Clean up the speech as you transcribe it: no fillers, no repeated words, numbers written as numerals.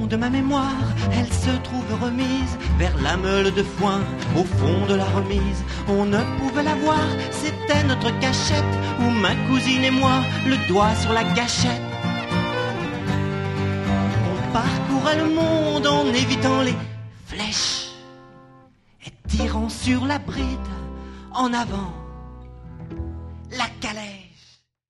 fond de ma mémoire, elle se trouve remise vers la meule de foin. Au fond de la remise, on ne pouvait la voir, c'était notre cachette, où ma cousine et moi, le doigt sur la gâchette. On parcourait le monde en évitant les flèches et tirant sur la bride en avant la calèche.